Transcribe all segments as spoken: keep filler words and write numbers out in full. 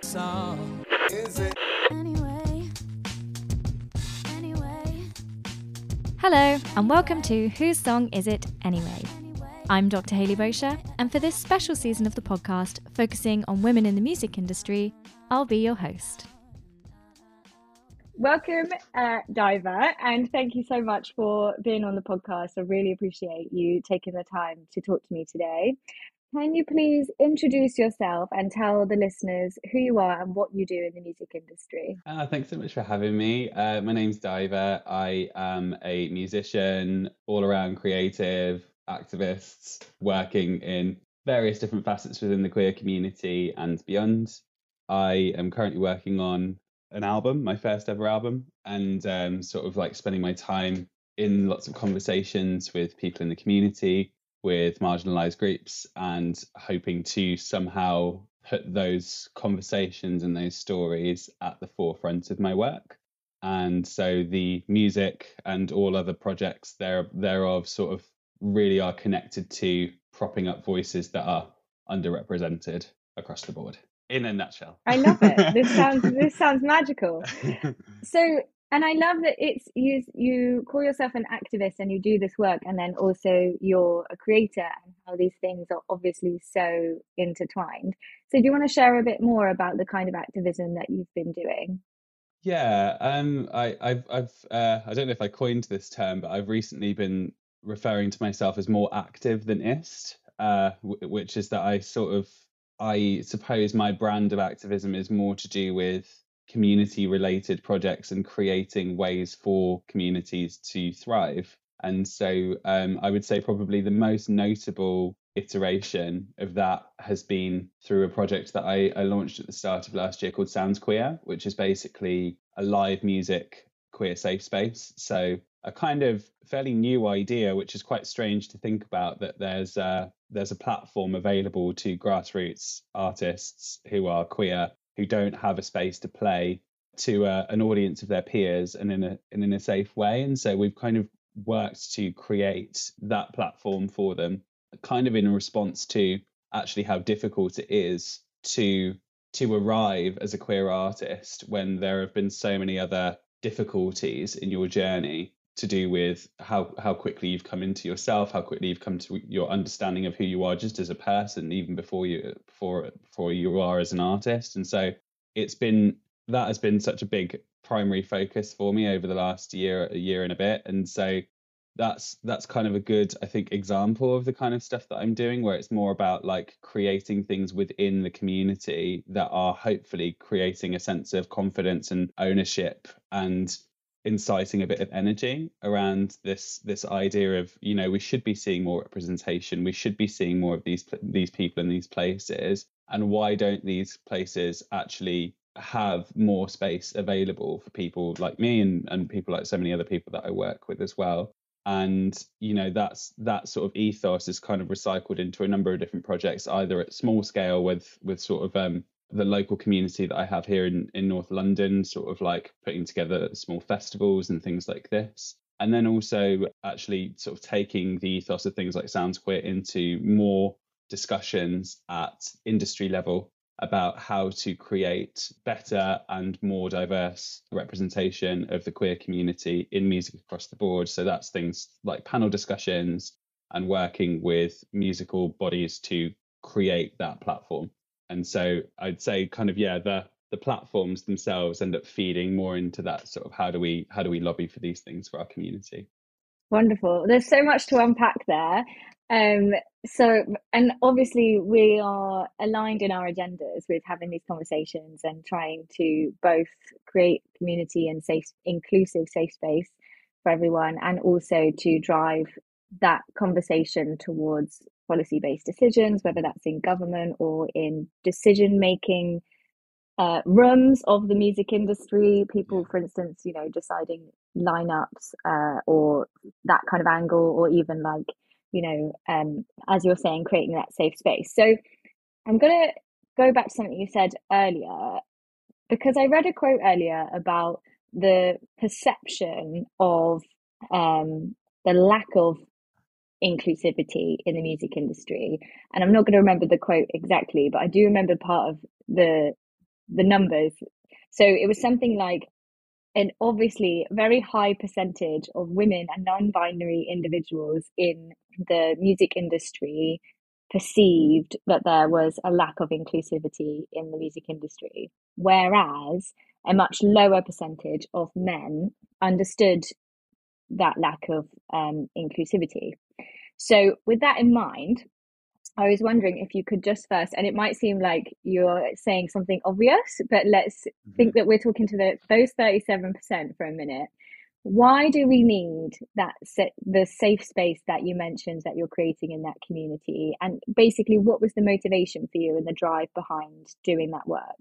song is it? Anyway, anyway, Hello, and welcome to Whose Song Is It Anyway? I'm Doctor Hayley Bosher, and for this special season of the podcast, focusing on women in the music industry, I'll be your host. Welcome, uh, Diver, and thank you so much for being on the podcast. I really appreciate you taking the time to talk to me today. Can you please introduce yourself and tell the listeners who you are and what you do in the music industry? Uh, thanks so much for having me. Uh, my name's Diver. I am a musician, all-around creative, activist, working in various different facets within the queer community and beyond. I am currently working on an album, my first ever album, and um, sort of like spending my time in lots of conversations with people in the community, with marginalized groups, and hoping to somehow put those conversations and those stories at the forefront of my work. And so the music and all other projects there thereof sort of really are connected to propping up voices that are underrepresented across the board, in a nutshell. I love it. This sounds this sounds magical. So, and I love that it's you you call yourself an activist and you do this work, and then also you're a creator, and how these things are obviously so intertwined. So do you want to share a bit more about the kind of activism that you've been doing? Yeah, um, I, I've, I've, uh, I don't know if I coined this term, but I've recently been referring to myself as more active than ist, uh, w- which is that I sort of, I suppose my brand of activism is more to do with community-related projects and creating ways for communities to thrive. And so um, I would say probably the most notable iteration of that has been through a project that I, I launched at the start of last year called Sounds Queer, which is basically a live music queer safe space. So a kind of fairly new idea, which is quite strange to think about, that there's a, there's a platform available to grassroots artists who are queer, who don't have a space to play, to uh, an audience of their peers and in a, and in a safe way. And so we've kind of worked to create that platform for them, kind of in response to actually how difficult it is to to arrive as a queer artist when there have been so many other difficulties in your journey to do with how how quickly you've come into yourself, how quickly you've come to your understanding of who you are just as a person, even before you before before you are as an artist. And so it's been that has been such a big primary focus for me over the last year, a year and a bit. And so that's that's kind of a good, I think, example of the kind of stuff that I'm doing, where it's more about like creating things within the community that are hopefully creating a sense of confidence and ownership, and inciting a bit of energy around this this idea of, you know, we should be seeing more representation, we should be seeing more of these these people in these places, and why don't these places actually have more space available for people like me and, and people like so many other people that I work with as well. And, you know, that's that sort of ethos is kind of recycled into a number of different projects, either at small scale with with sort of um, the local community that I have here in, in North London, sort of like putting together small festivals and things like this. And then also actually sort of taking the ethos of things like Sounds Queer into more discussions at industry level about how to create better and more diverse representation of the queer community in music across the board. So that's things like panel discussions and working with musical bodies to create that platform. And so I'd say kind of, yeah, the the platforms themselves end up feeding more into that sort of how do we how do we lobby for these things for our community. Wonderful. There's so much to unpack there. Um, so, and obviously we are aligned in our agendas with having these conversations and trying to both create community and safe, inclusive, safe space for everyone, and also to drive that conversation towards policy-based decisions, whether that's in government or in decision-making uh, rooms of the music industry. People, for instance, you know, deciding lineups uh, or that kind of angle, or even like, you know, um, as you're saying, creating that safe space. So I'm going to go back to something you said earlier, because I read a quote earlier about the perception of um, the lack of inclusivity in the music industry. And I'm not going to remember the quote exactly, but I do remember part of the the numbers. So it was something like an obviously very high percentage of women and non-binary individuals in the music industry perceived that there was a lack of inclusivity in the music industry, whereas a much lower percentage of men understood that lack of um, inclusivity. So with that in mind, I was wondering if you could just first, and it might seem like you're saying something obvious, but let's Mhm. think that we're talking to the, those thirty-seven percent for a minute. Why do we need that the safe space that you mentioned that you're creating in that community? And basically, what was the motivation for you and the drive behind doing that work?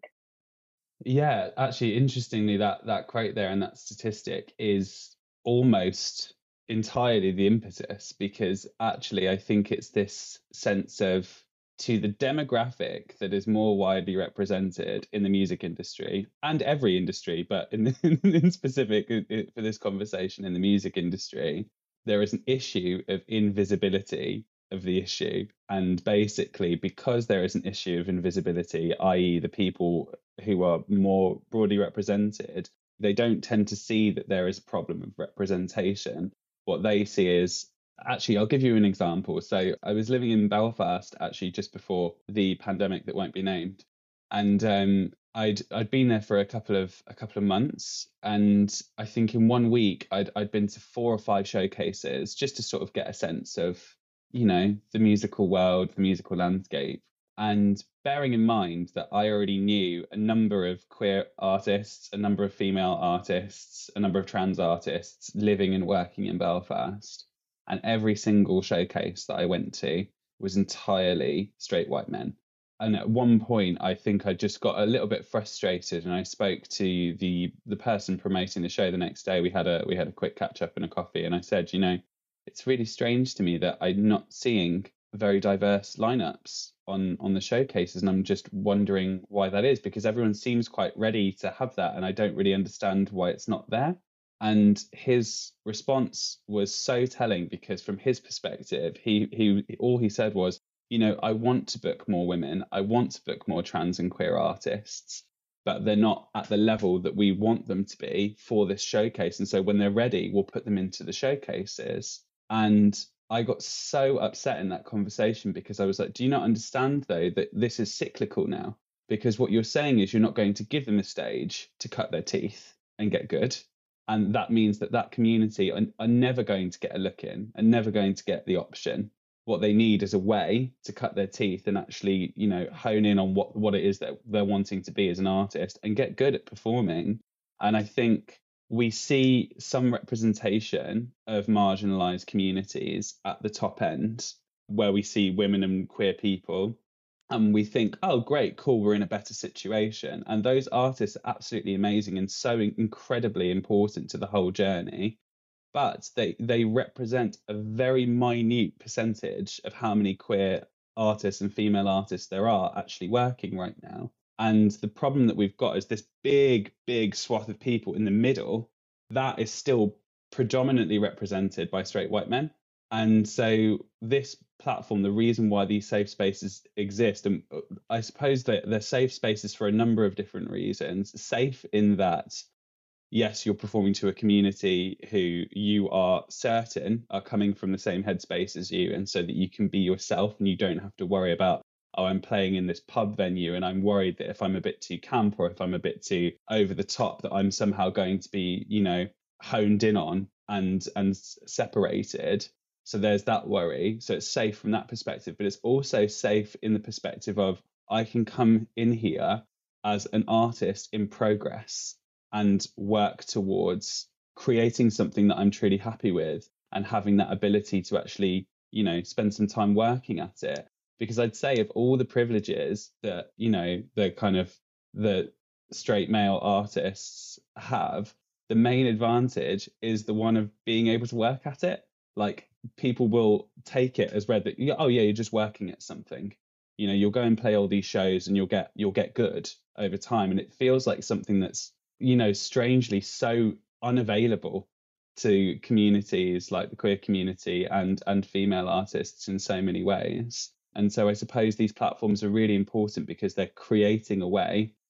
Yeah, actually, interestingly, that that quote there and that statistic is almost entirely the impetus, because actually I think it's this sense of, to the demographic that is more widely represented in the music industry and every industry, but in, in specific for this conversation, in the music industry, there is an issue of invisibility of the issue. And basically, because there is an issue of invisibility, that is the people who are more broadly represented, they don't tend to see that there is a problem of representation. What they see is, actually, I'll give you an example. So I was living in Belfast actually just before the pandemic that won't be named, and um, I'd I'd been there for a couple of a couple of months, and I think in one week I'd I'd been to four or five showcases just to sort of get a sense of, you know, the musical world, the musical landscape. And bearing in mind that I already knew a number of queer artists, a number of female artists, a number of trans artists living and working in Belfast, and every single showcase that I went to was entirely straight white men. And at one point, I think I just got a little bit frustrated, and I spoke to the the person promoting the show the next day. We had a we had a quick catch up and a coffee, and I said, you know, it's really strange to me that I'm not seeing very diverse lineups on on the showcases, and I'm just wondering why that is, because everyone seems quite ready to have that, and I don't really understand why it's not there. And his response was so telling, because from his perspective, he he all he said was, you know, I want to book more women, I want to book more trans and queer artists, but they're not at the level that we want them to be for this showcase. And so when they're ready, we'll put them into the showcases. And I got so upset in that conversation, because I was like, do you not understand, though, that this is cyclical now? Because what you're saying is you're not going to give them a stage to cut their teeth and get good. And that means that that community are, are never going to get a look in, and never going to get the option. What they need is a way to cut their teeth and actually, you know, hone in on what, what it is that they're wanting to be as an artist and get good at performing. And I think we see some representation of marginalized communities at the top end, where we see women and queer people, and we think, oh, great, cool, we're in a better situation. And those artists are absolutely amazing and so incredibly important to the whole journey. But they, they represent a very minute percentage of how many queer artists and female artists there are actually working right now. And the problem that we've got is this big, big swath of people in the middle that is still predominantly represented by straight white men. And so this platform, the reason why these safe spaces exist, and I suppose that they're safe spaces for a number of different reasons. Safe in that, yes, you're performing to a community who you are certain are coming from the same headspace as you, and so that you can be yourself and you don't have to worry about, oh, I'm playing in this pub venue and I'm worried that if I'm a bit too camp or if I'm a bit too over the top, that I'm somehow going to be, you know, honed in on and and separated. So there's that worry. So it's safe from that perspective, but it's also safe in the perspective of, I can come in here as an artist in progress and work towards creating something that I'm truly happy with, and having that ability to actually, you know, spend some time working at it. Because I'd say, of all the privileges that, you know, the kind of the straight male artists have, the main advantage is the one of being able to work at it. Like, people will take it as read that, oh yeah, you're just working at something. You know, you'll go and play all these shows and you'll get you'll get good over time. And it feels like something that's, you know, strangely so unavailable to communities like the queer community and and female artists in so many ways. And so I suppose these platforms are really important because they're creating a way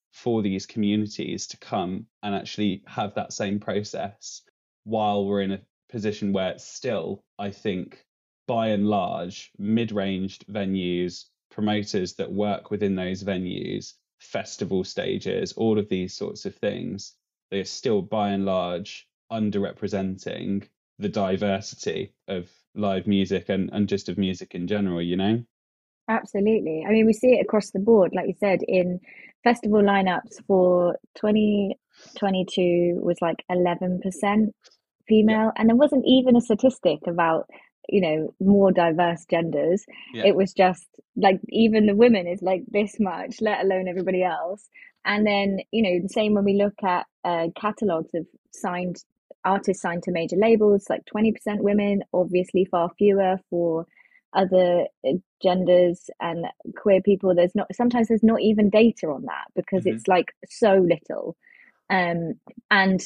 for these communities to come and actually have that same process while we're in a position where it's still, I think, by and large, mid-ranged venues, promoters that work within those venues, festival stages, all of these sorts of things, they are still by and large underrepresenting the diversity of live music and, and just of music in general, you know? Absolutely. I mean, we see it across the board, like you said, in festival lineups for twenty twenty-two was like eleven percent Yeah, female, and there wasn't even a statistic about, you know, more diverse genders. yeah. It was just like even the women is like this much, let alone everybody else. And then, you know, the same when we look at uh, catalogs of signed artists signed to major labels, like twenty percent women, obviously far fewer for other uh, genders and queer people. There's not, sometimes there's not even data on that because hmm it's like so little. Um, and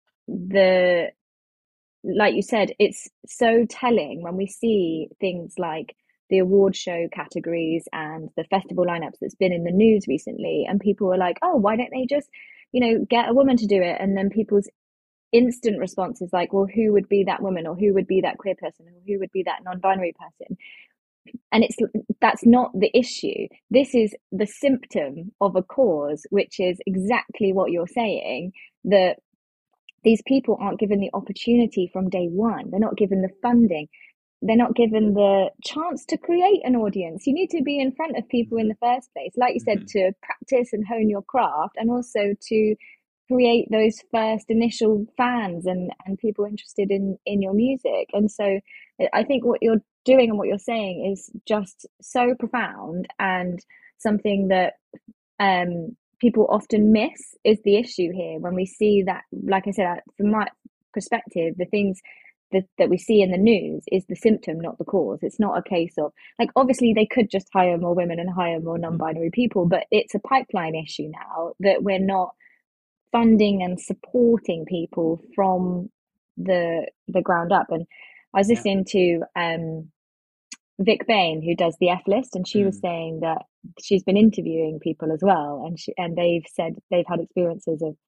the like you said, it's so telling when we see things like the award show categories and the festival lineups that's been in the news recently, and people were like, "Oh, why don't they just, you know, get a woman to do it?" And then people's instant response is like, "Well, who would be that woman, or who would be that queer person, or who would be that non-binary person?" And it's that's not the issue. This is the symptom of a cause, which is exactly what you're saying, that these people aren't given the opportunity from day one. They're not given the funding. They're not given the chance to create an audience. You need to be in front of people in hmm the first place, like you said, hmm to practice and hone your craft, and also to create those first initial fans and and people interested in in your music. And so I think what you're doing and what you're saying is just so profound, and something that um people often miss is the issue here. When we see that, like I said, uh, from my perspective, the things that, that we see in the news is the symptom, not the cause. It's not a case of, like, obviously they could just hire more women and hire more hmm non-binary people, but it's a pipeline issue now that we're not funding and supporting people from the the ground up. And I was Yeah. listening to um Vic Bain, who does the F List, and she was Mm. saying that she's been interviewing people as well, and she and they've said they've had experiences of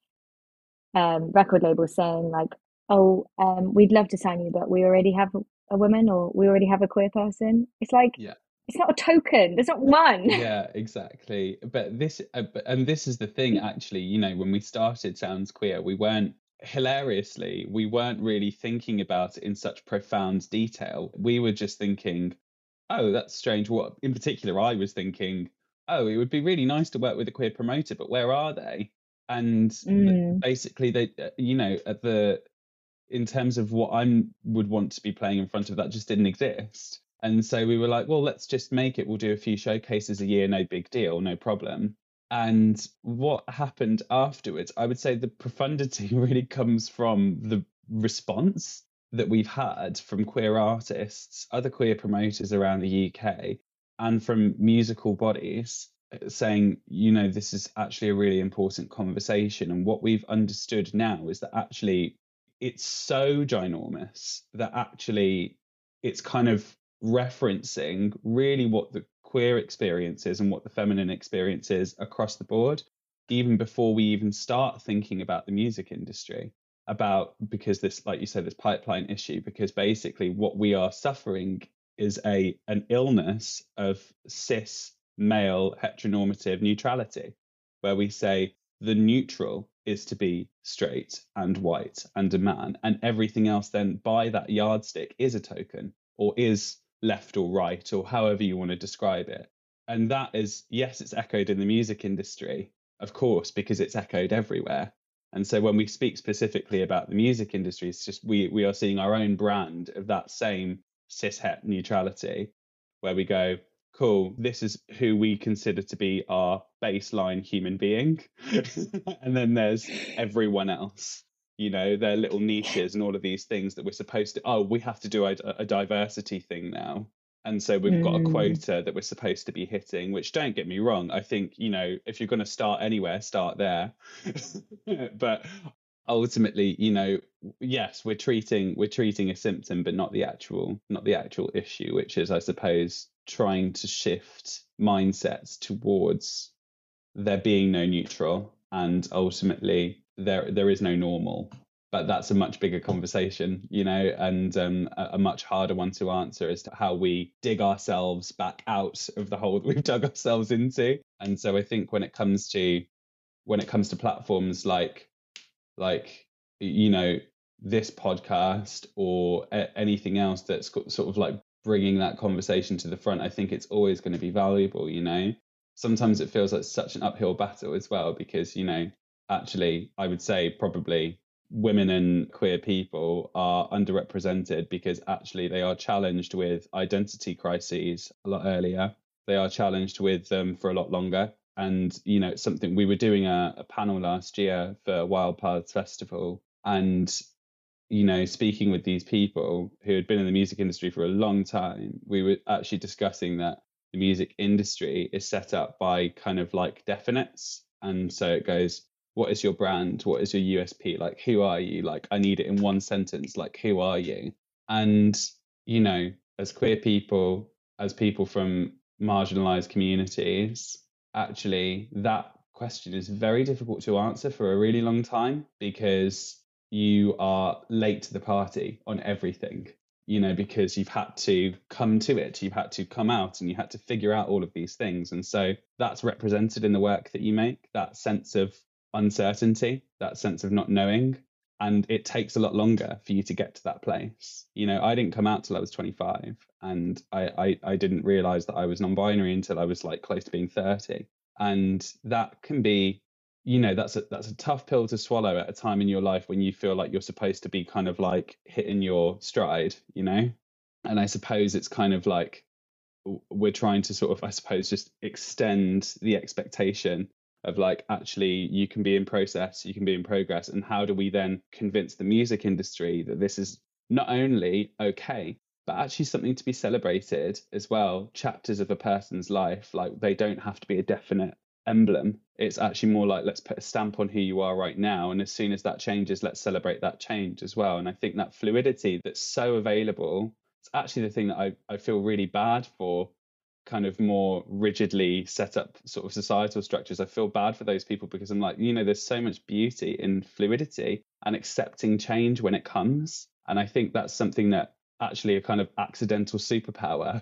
um, record labels saying like, "Oh, um, we'd love to sign you, but we already have a, a woman, or we already have a queer person." It's like Yeah. it's not a token. There's not one. Yeah, exactly. But this, uh, but- and this is the thing, actually, you know, when we started Sounds Queer, we weren't, hilariously, we weren't really thinking about it in such profound detail. We were just thinking, oh, that's strange. What, in particular, I was thinking, oh, it would be really nice to work with a queer promoter, but where are they? And th Mm, basically, they, uh, you know, at the, in terms of what I would want to be playing in front of, that just didn't exist. And so we were like, well, let's just make it. We'll do a few showcases a year, no big deal, no problem. And what happened afterwards, I would say the profundity really comes from the response that we've had from queer artists, other queer promoters around the U K, and from musical bodies uh, saying, you know, this is actually a really important conversation. And what we've understood now is that actually it's so ginormous that actually it's kind of referencing really what the queer experience is and what the feminine experience is across the board, even before we even start thinking about the music industry. About, because this, like you said, this pipeline issue, because basically what we are suffering is a an illness of cis male heteronormative neutrality, where we say the neutral is to be straight and white and a man, and everything else then by that yardstick is a token or is left or right or however you want to describe it. And that is, yes, it's echoed in the music industry, of course, because it's echoed everywhere. And so when we speak specifically about the music industry, it's just we we are seeing our own brand of that same cis het neutrality, where we go, cool, this is who we consider to be our baseline human being. And then there's everyone else, you know, their little niches and all of these things that we're supposed to, oh, we have to do a, a diversity thing now. And so we've got a mm, quota that we're supposed to be hitting, which, don't get me wrong, I think, you know, if you're going to start anywhere, start there. But ultimately, you know, yes, we're treating we're treating a symptom, but not the actual not the actual issue, which is, I suppose, trying to shift mindsets towards there being no neutral, and ultimately there there is no normal. But that's a much bigger conversation, you know, and um, a, a much harder one to answer as to how we dig ourselves back out of the hole that we've dug ourselves into. And so I think when it comes to when it comes to platforms like like you know this podcast or a- anything else that's got sort of like bringing that conversation to the front, I think it's always going to be valuable. You know, sometimes it feels like such an uphill battle as well, because you know actually I would say probably women and queer people are underrepresented because actually they are challenged with identity crises a lot earlier. They are challenged with them um, for a lot longer. And, you know, it's something we were doing a, a panel last year for Wild Paths Festival. And, you know, speaking with these people who had been in the music industry for a long time, we were actually discussing that the music industry is set up by kind of like definites. And so it goes, what is your brand? What is your U S P? Like, who are you? Like, I need it in one sentence. Like, who are you? And, you know, as queer people, as people from marginalized communities, actually, that question is very difficult to answer for a really long time, because you are late to the party on everything, you know, because you've had to come to it, you've had to come out and you had to figure out all of these things. And so that's represented in the work that you make, that sense of uncertainty, that sense of not knowing. And it takes a lot longer for you to get to that place. You know, I didn't come out till I was twenty-five, and I, I, I didn't realize that I was non-binary until I was like close to being thirty. And that can be, you know, that's a that's a tough pill to swallow at a time in your life when you feel like you're supposed to be kind of like hitting your stride, you know. And I suppose it's kind of like we're trying to sort of, I suppose, just extend the expectation of like, actually, you can be in process, you can be in progress. And how do we then convince the music industry that this is not only okay, but actually something to be celebrated as well? Chapters of a person's life, like they don't have to be a definite emblem. It's actually more like, let's put a stamp on who you are right now. And as soon as that changes, let's celebrate that change as well. And I think that fluidity that's so available, it's actually the thing that I, I feel really bad for kind of more rigidly set up sort of societal structures. I feel bad for those people, because I'm like, you know, there's so much beauty in fluidity and accepting change when it comes. And I think that's something that actually a kind of accidental superpower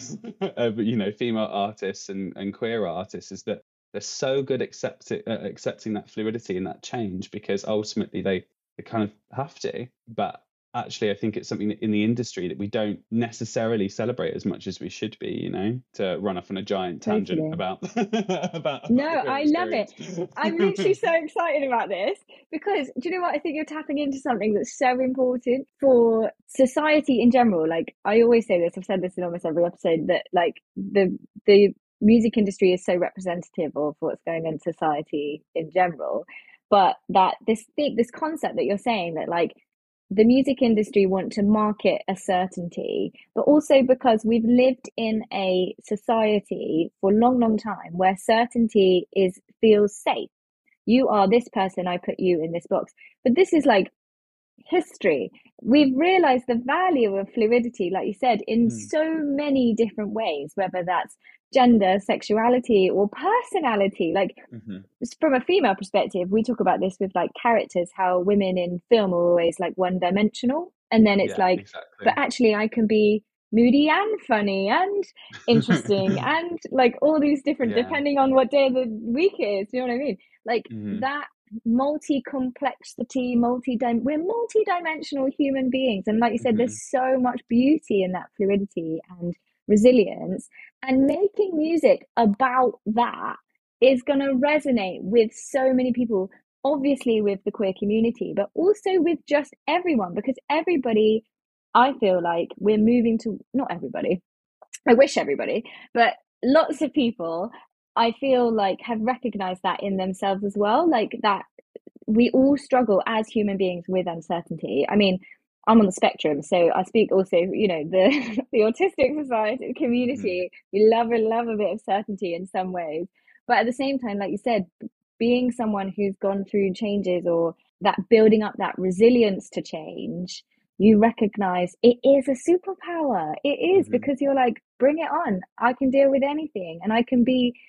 of, you know, female artists and, and queer artists, is that they're so good accepting uh, accepting that fluidity and that change, because ultimately they, they kind of have to. But actually, I think it's something in the industry that we don't necessarily celebrate as much as we should be, you know, to run off on a giant tangent Totally. about, about, No, about I love it. experience. I'm literally so excited about this, because do you know what? I think you're tapping into something that's so important for society in general. Like, I always say this, I've said this in almost every episode, that like the the music industry is so representative of what's going on in society in general. But that this thing, this concept that you're saying, that like the music industry want to market a certainty, but also because we've lived in a society for a long, long time where certainty is feels safe. You are this person, I put you in this box. But this is like history. We've realized the value of fluidity, like you said, in Mm. so many different ways, whether that's gender, sexuality, or personality. Like, Mm-hmm. from a female perspective, we talk about this with like characters, how women in film are always like one dimensional. And then it's Yeah, like, exactly. but actually I can be moody and funny and interesting and like all these different, Yeah. depending on what day of the week it is. You know what I mean? Like Mhm. that multi-complexity, multi we're multi-dimensional human beings. And like you said, Mhm. there's so much beauty in that fluidity and resilience. And making music about that is going to resonate with so many people, obviously with the queer community, but also with just everyone, because everybody, I feel like we're moving to, not everybody, I wish everybody, but lots of people, I feel like, have recognized that in themselves as well, like that we all struggle as human beings with uncertainty. I mean, I'm on the spectrum, so I speak also, you know, the the autistic society community. Mhm. We love and love a bit of certainty in some ways, but at the same time, like you said, being someone who's gone through changes, or that building up that resilience to change, you recognize it is a superpower. It is, Mhm. because you're like, bring it on. I can deal with anything, and I can be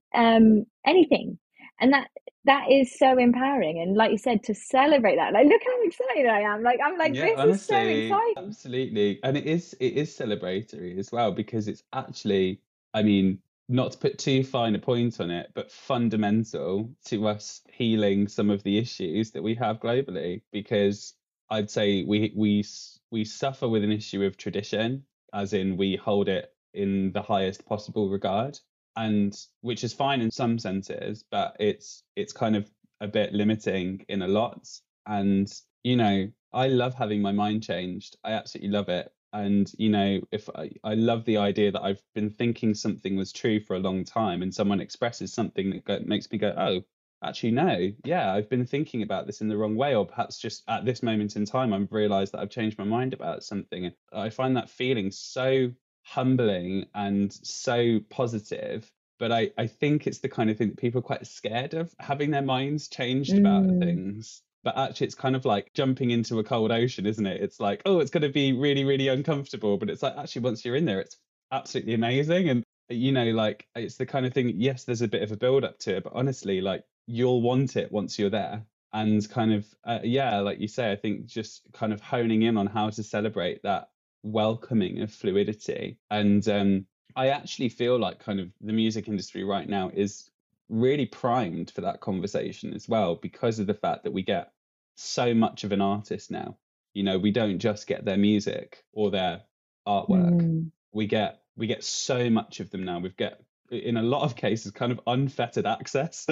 um, anything. And that that is so empowering. And like you said, to celebrate that, like, look how excited I am. Like, I'm like, Yeah, this is so honestly, exciting. absolutely. And it is it is celebratory as well because it's actually, I mean, not to put too fine a point on it, but fundamental to us healing some of the issues that we have globally. Because I'd say we we s- we suffer with an issue of tradition, as in we hold it in the highest possible regard, and which is fine in some senses, but it's it's kind of a bit limiting in a lot. And you know, I love having my mind changed. I absolutely love it. And, you know, if I, I love the idea that I've been thinking something was true for a long time and someone expresses something that go, makes me go, oh, actually, no, yeah, I've been thinking about this in the wrong way. Or perhaps just at this moment in time, I've realized that I've changed my mind about something. And I find that feeling so humbling and so positive. But I, I think it's the kind of thing that people are quite scared of, having their minds changed about Mm, things. But actually, it's kind of like jumping into a cold ocean, isn't it? It's like, oh, it's going to be really, really uncomfortable. But it's like, actually, once you're in there, it's absolutely amazing. And, you know, like, it's the kind of thing, yes, there's a bit of a build up to it, but honestly, like, you'll want it once you're there. And kind of, uh, yeah, like you say, I think just kind of honing in on how to celebrate that welcoming of fluidity. And um, I actually feel like kind of the music industry right now is really primed for that conversation as well, because of the fact that we get so much of an artist now. You know, we don't just get their music or their artwork. mm, We get we get so much of them now. We've got, in a lot of cases, kind of unfettered access,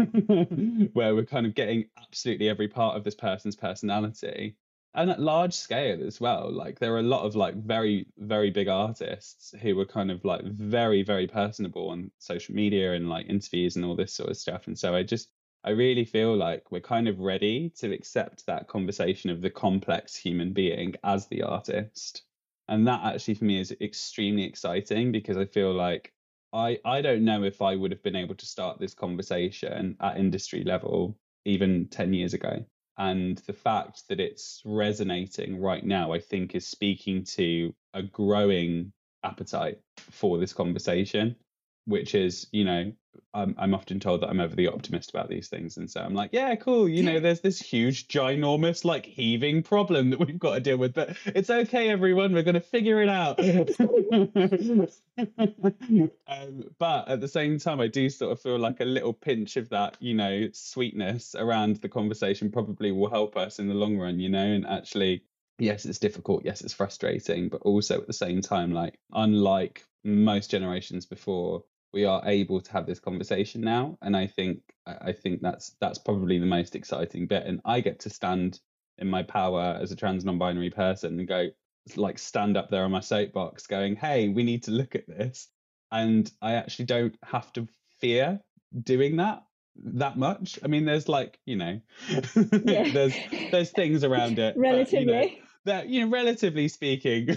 where we're kind of getting absolutely every part of this person's personality. And at large scale as well. Like, there are a lot of like very, very big artists who were kind of like very, very personable on social media and like interviews and all this sort of stuff. And so I just I really feel like we're kind of ready to accept that conversation of the complex human being as the artist. And that actually for me is extremely exciting, because I feel like I I don't know if I would have been able to start this conversation at industry level even ten years ago. And the fact that it's resonating right now, I think, is speaking to a growing appetite for this conversation, which is, you know, I'm, I'm often told that I'm over the optimist about these things. And so I'm like, yeah, cool. You know, there's this huge, ginormous, like heaving problem that we've got to deal with, but it's okay, everyone. We're going to figure it out. um, but at the same time, I do sort of feel like a little pinch of that, you know, sweetness around the conversation probably will help us in the long run, you know, and actually, yes, it's difficult. Yes, it's frustrating, but also at the same time, like, unlike most generations before, we are able to have this conversation now. And I think I think that's that's probably the most exciting bit. And I get to stand in my power as a trans non-binary person and go, like, stand up there on my soapbox going, hey, we need to look at this. And I actually don't have to fear doing that that much. I mean, there's like, you know, yeah. there's there's things around it, but you know, Relatively. that, you know, relatively speaking,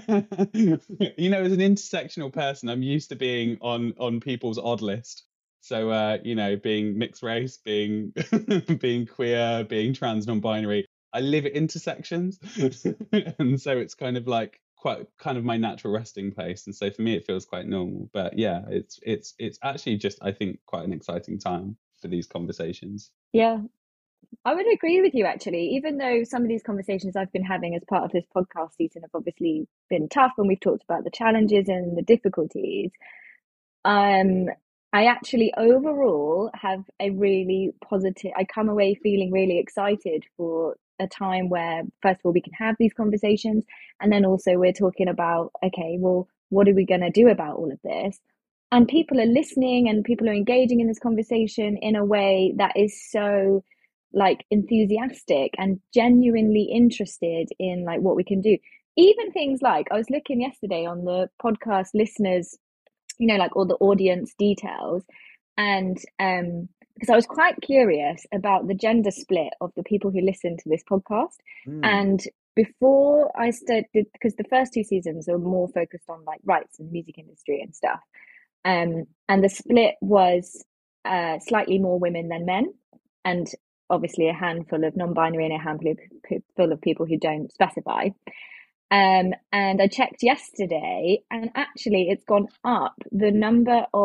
you know, as an intersectional person, I'm used to being on on people's odd list. So uh, you know, being mixed race, being being queer, being trans, non-binary, I live at intersections, and so it's kind of like quite kind of my natural resting place. And so for me, it feels quite normal. But yeah, it's it's it's actually just, I think, quite an exciting time for these conversations. Yeah, I would agree with you actually, even though some of these conversations I've been having as part of this podcast season have obviously been tough and we've talked about the challenges and the difficulties. Um, I actually overall have a really positive, I come away feeling really excited for a time where, first of all, we can have these conversations. And then also, we're talking about, okay, well, what are we going to do about all of this? And people are listening and people are engaging in this conversation in a way that is so like enthusiastic and genuinely interested in like what we can do. Even things like, I was looking yesterday on the podcast listeners, you know, like all the audience details. And um, because I was quite curious about the gender split of the people who listen to this podcast. Mm. And before I started, because the first two seasons are more focused on like rights and music industry and stuff. Um, and the split was uh, slightly more women than men, and obviously a handful of non-binary and a handful of, of people who don't specify. Um, and I checked yesterday, and actually, it's gone up. The number of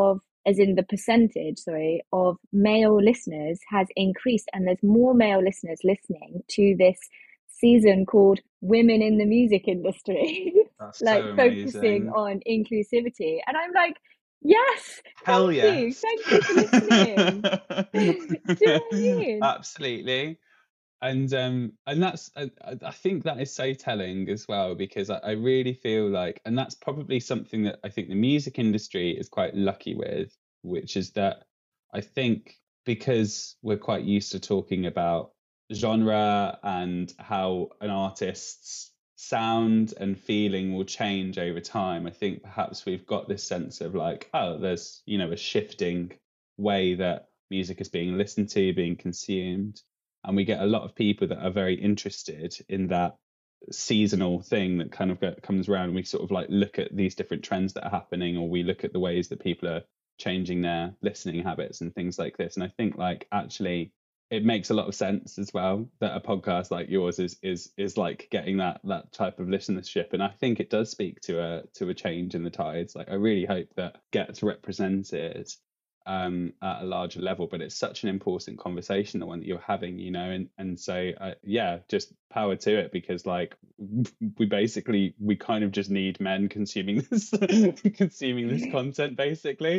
as in the percentage, sorry, of male listeners has increased, and there's more male listeners listening to this season called Women in the Music Industry, That's like so focusing amazing. on inclusivity. And I'm like, yes, Hell thank you. yes. Thank you for listening. Do you know what I mean? Absolutely. And um and that's I, I I think that is so telling as well, because I, I really feel like, and that's probably something that I think the music industry is quite lucky with, which is that I think because we're quite used to talking about genre and how an artist's sound and feeling will change over time, I think perhaps we've got this sense of like, oh, there's, you know, a shifting way that music is being listened to, being consumed. And we get a lot of people that are very interested in that seasonal thing that kind of get, comes around. We sort of like look at these different trends that are happening, or we look at the ways that people are changing their listening habits and things like this. And I think like actually it makes a lot of sense as well that a podcast like yours is is is like getting that that type of listenership. And I think it does speak to a to a change in the tides. Like I really hope that gets represented um at a larger level, but it's such an important conversation, the one that you're having, you know. And and so uh, yeah, just power to it, because like we basically we kind of just need men consuming this consuming this content basically.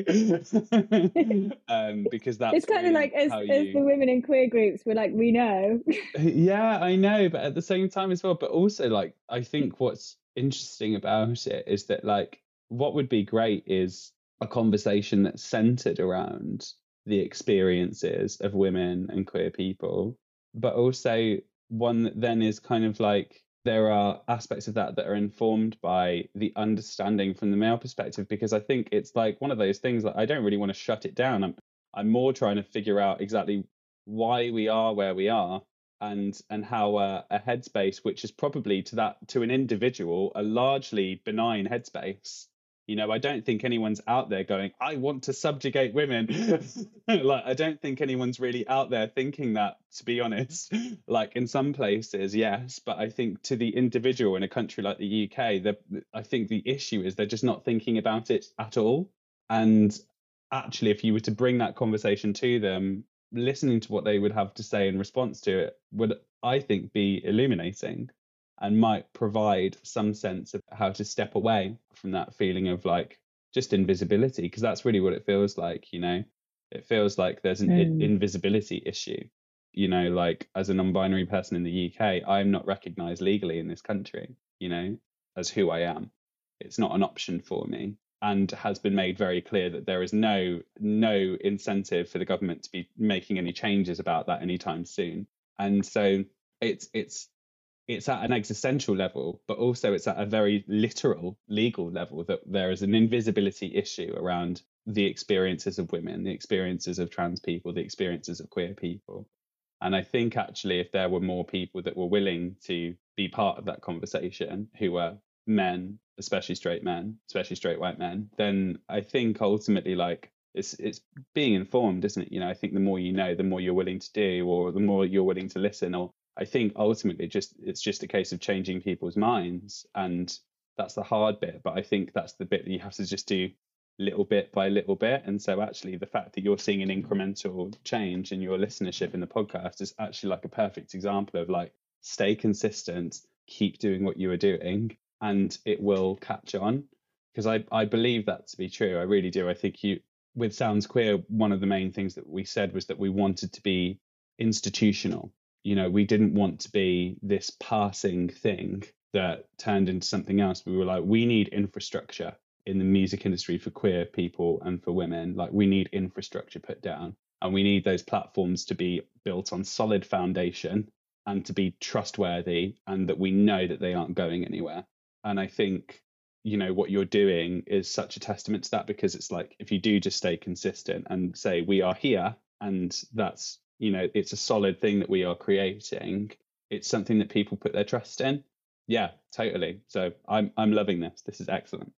um because that's It's kind of really like as how as the you women in queer groups, we're like, we know. yeah, I know, but at the same time as well, but also like I think what's interesting about it is that like what would be great is a conversation that's centered around the experiences of women and queer people, but also one that then is kind of like there are aspects of that that are informed by the understanding from the male perspective, because I think it's like one of those things that I don't really want to shut it down. I'm I'm more trying to figure out exactly why we are where we are, and and how uh, a headspace which is probably to that to an individual a largely benign headspace. You know, I don't think anyone's out there going, I want to subjugate women. Like, I don't think anyone's really out there thinking that, to be honest. Like, in some places, yes, but I think to the individual in a country like the U K, the, I think the issue is they're just not thinking about it at all. And actually, if you were to bring that conversation to them, listening to what they would have to say in response to it would, I think, be illuminating, and might provide some sense of how to step away from that feeling of like just invisibility, because that's really what it feels like. You know, it feels like there's an Mm. invisibility issue. You know, like as a non-binary person in the U K, I'm not recognized legally in this country, you know, as who I am. It's not an option for me, and has been made very clear that there is no no incentive for the government to be making any changes about that anytime soon. And so it's it's it's at an existential level, but also it's at a very literal legal level, that there is an invisibility issue around the experiences of women, the experiences of trans people, the experiences of queer people. And I think actually if there were more people that were willing to be part of that conversation, who were men, especially straight men, especially straight white men, then I think ultimately like it's it's being informed, isn't it? You know, I think the more you know, the more you're willing to do, or the more you're willing to listen, or I think ultimately just it's just a case of changing people's minds, and that's the hard bit. But I think that's the bit that you have to just do little bit by little bit. And so actually the fact that you're seeing an incremental change in your listenership in the podcast is actually like a perfect example of like, stay consistent, keep doing what you are doing, and it will catch on. Because I, I believe that to be true. I really do. I think you, with Sounds Queer, one of the main things that we said was that we wanted to be institutional. You know, we didn't want to be this passing thing that turned into something else. We were like, we need infrastructure in the music industry for queer people and for women. Like, we need infrastructure put down, and we need those platforms to be built on solid foundation and to be trustworthy, and that we know that they aren't going anywhere. And I think, you know, what you're doing is such a testament to that, because it's like, if you do just stay consistent and say, we are here, and that's, you know, it's a solid thing that we are creating, it's something that people put their trust in. Yeah, totally. So I'm I'm loving this. This is excellent.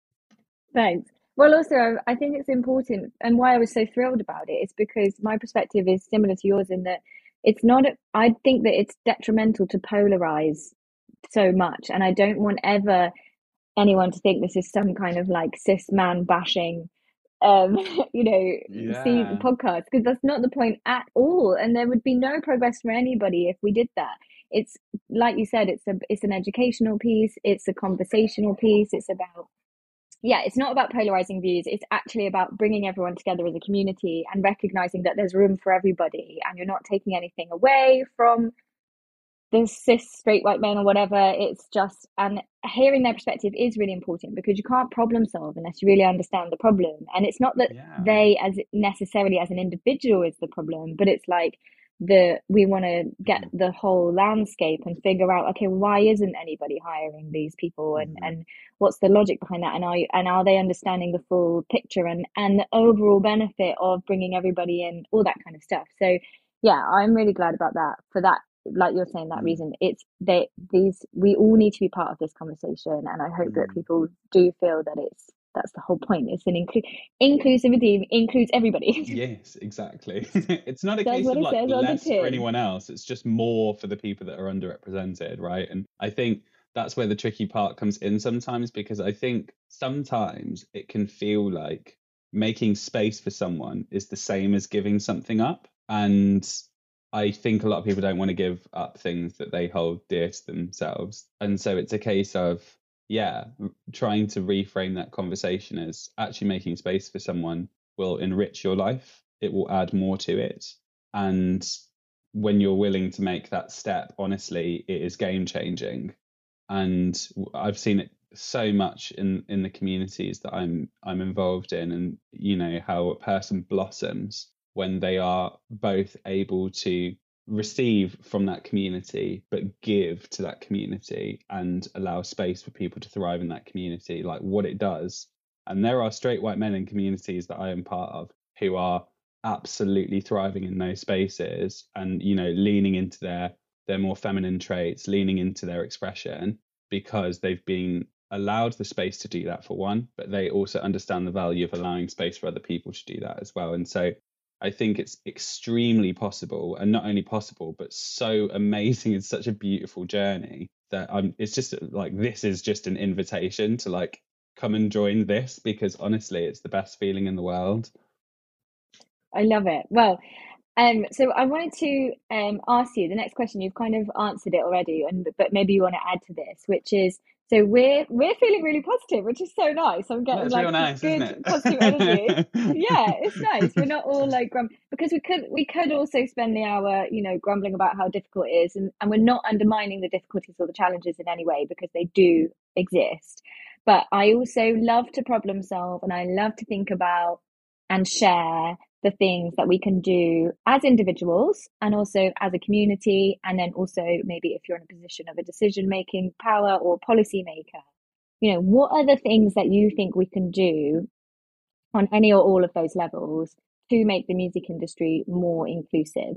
Thanks. Well, also, I think it's important, and why I was so thrilled about it is because my perspective is similar to yours, in that it's not, I think that it's detrimental to polarize so much. And I don't want ever anyone to think this is some kind of like cis man bashing um you know see the Yeah. podcast, because that's not the point at all, and there would be no progress for anybody if we did that. It's like you said, it's a it's an educational piece, it's a conversational piece, it's about, yeah, it's not about polarizing views. It's actually about bringing everyone together as a community and recognizing that there's room for everybody, and you're not taking anything away from the cis straight white men or whatever. It's just, and hearing their perspective is really important, because you can't problem solve unless you really understand the problem. And it's not that Yeah. they as necessarily as an individual is the problem, but it's like the we want to get Mhm. the whole landscape and figure out, okay, why isn't anybody hiring these people, and Mhm. and what's the logic behind that, and are you, and are they understanding the full picture, and and the overall benefit of bringing everybody in, all that kind of stuff. So yeah, I'm really glad about that, for that, like you're saying, that Mm. reason. It's they these we all need to be part of this conversation, and I hope that Mm. people do feel that it's that's the whole point. It's an inclu- inclusivity includes everybody. Yes, exactly. It's not a That's case what of it like says on the less for tin. anyone else. It's just more for the people that are underrepresented, right? And I think that's where the tricky part comes in sometimes, because I think sometimes it can feel like making space for someone is the same as giving something up. And I think a lot of people don't want to give up things that they hold dear to themselves. And so it's a case of, yeah, r- trying to reframe that conversation as actually making space for someone will enrich your life. It will add more to it. And when you're willing to make that step, honestly, it is game changing. And w- I've seen it so much in in the communities that I'm I'm involved in, and you know how a person blossoms when they are both able to receive from that community but give to that community and allow space for people to thrive in that community, like what it does. And there are straight white men in communities that I am part of who are absolutely thriving in those spaces, and you know leaning into their their more feminine traits, leaning into their expression, because they've been allowed the space to do that, for one, but they also understand the value of allowing space for other people to do that as well. And so I think it's extremely possible, and not only possible, but so amazing. It's such a beautiful journey that I'm, it's just like, this is just an invitation to like, come and join this, because honestly, it's the best feeling in the world. I love it. Well, um, so I wanted to um ask you the next question. You've kind of answered it already, and but maybe you want to add to this, which is, so we're we're feeling really positive, which is so nice. I'm getting That's real like nice, isn't good positive energy. it? Yeah, it's nice. We're not all like grum because we could we could also spend the hour, you know, grumbling about how difficult it is, and and we're not undermining the difficulties or the challenges in any way, because they do exist. But I also love to problem solve, and I love to think about and share the things that we can do as individuals and also as a community, and then also maybe if you're in a position of a decision making power or policy maker, you know, what are the things that you think we can do on any or all of those levels to make the music industry more inclusive?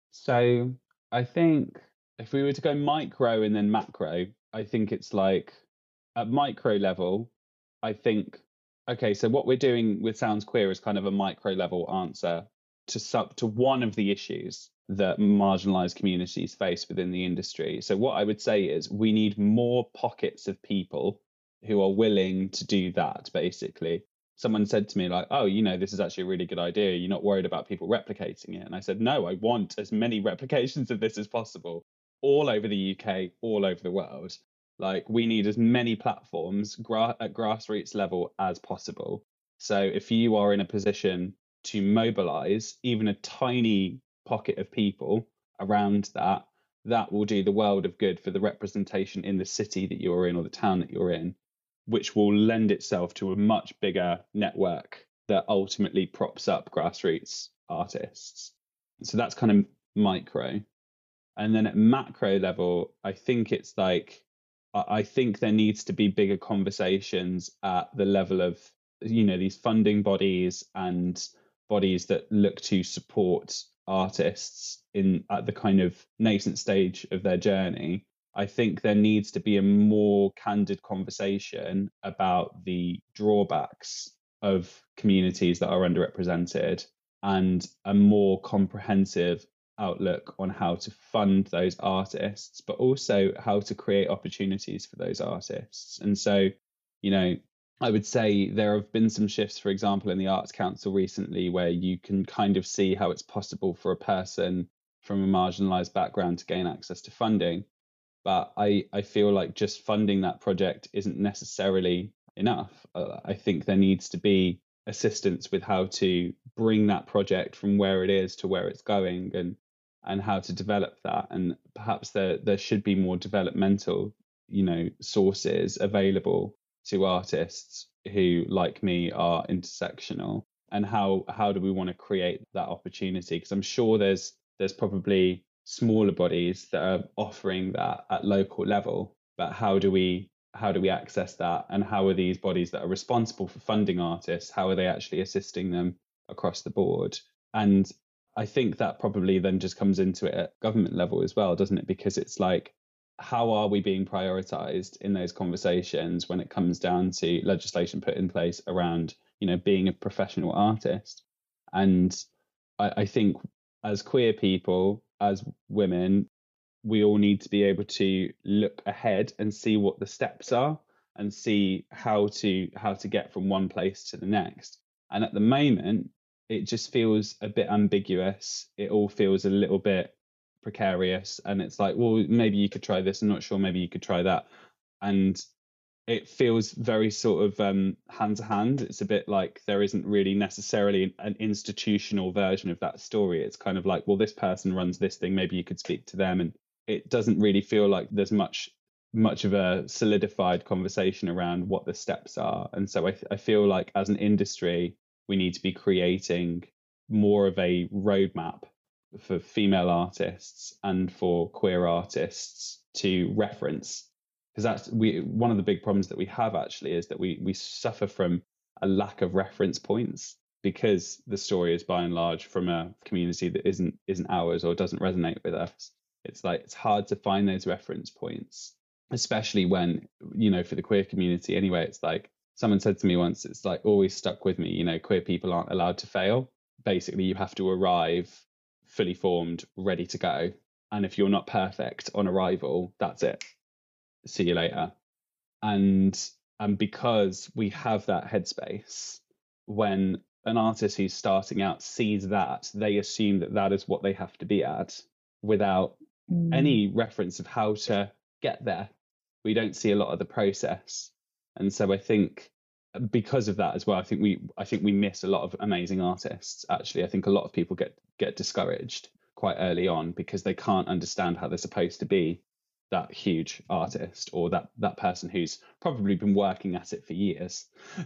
So I think if we were to go micro and then macro, I think it's like at micro level, I think, okay, so what we're doing with Sounds Queer is kind of a micro level answer to sub to one of the issues that marginalized communities face within the industry. So what I would say is we need more pockets of people who are willing to do that, basically. Someone said to me like, oh, you know, this is actually a really good idea, you're not worried about people replicating it? And I said, no, I want as many replications of this as possible, all over the U K, all over the world. Like, we need as many platforms gra- at grassroots level as possible. So if you are in a position to mobilize even a tiny pocket of people around that, that will do the world of good for the representation in the city that you're in or the town that you're in, which will lend itself to a much bigger network that ultimately props up grassroots artists. So that's kind of micro. And then at macro level, I think it's like, I think there needs to be bigger conversations at the level of, you know, these funding bodies and bodies that look to support artists in at the kind of nascent stage of their journey. I think there needs to be a more candid conversation about the drawbacks of communities that are underrepresented, and a more comprehensive outlook on how to fund those artists, but also how to create opportunities for those artists. And so, you know, I would say there have been some shifts, for example, in the Arts Council recently, where you can kind of see how it's possible for a person from a marginalised background to gain access to funding. But I, I feel like just funding that project isn't necessarily enough. Uh, I think there needs to be assistance with how to bring that project from where it is to where it's going, and and how to develop that. And perhaps there there should be more developmental, you know, sources available to artists who, like me, are intersectional. And how how do we want to create that opportunity? Because I'm sure there's there's probably smaller bodies that are offering that at local level, but how do we how do we access that, and how are these bodies that are responsible for funding artists, how are they actually assisting them across the board? And I think that probably then just comes into it at government level as well, doesn't it? Because it's like, how are we being prioritized in those conversations when it comes down to legislation put in place around, you know, being a professional artist? And I, I think as queer people, as women, we all need to be able to look ahead and see what the steps are, and see how to how to get from one place to the next. And at the moment, it just feels a bit ambiguous. It all feels a little bit precarious, and it's like, well, maybe you could try this, I'm not sure, maybe you could try that. And it feels very sort of um, hand to hand. It's a bit like there isn't really necessarily an institutional version of that story. It's kind of like, well, this person runs this thing, maybe you could speak to them. And it doesn't really feel like there's much much of a solidified conversation around what the steps are. And so I, I feel like as an industry, we need to be creating more of a roadmap for female artists and for queer artists to reference. Because that's we one of the big problems that we have actually is that we we suffer from a lack of reference points, because the story is by and large from a community that isn't isn't ours or doesn't resonate with us. It's like it's hard to find those reference points, especially when, you know, for the queer community anyway. It's like someone said to me once, it's like always stuck with me, you know, queer people aren't allowed to fail. Basically, you have to arrive fully formed, ready to go. And if you're not perfect on arrival, that's it. See you later. And and because we have that headspace, when an artist who's starting out sees that, they assume that that is what they have to be at, without mm. any reference of how to get there. We don't see a lot of the process. And so I think because of that as well, I think we I think we miss a lot of amazing artists. Actually, I think a lot of people get get discouraged quite early on because they can't understand how they're supposed to be that huge artist, or that that person who's probably been working at it for years.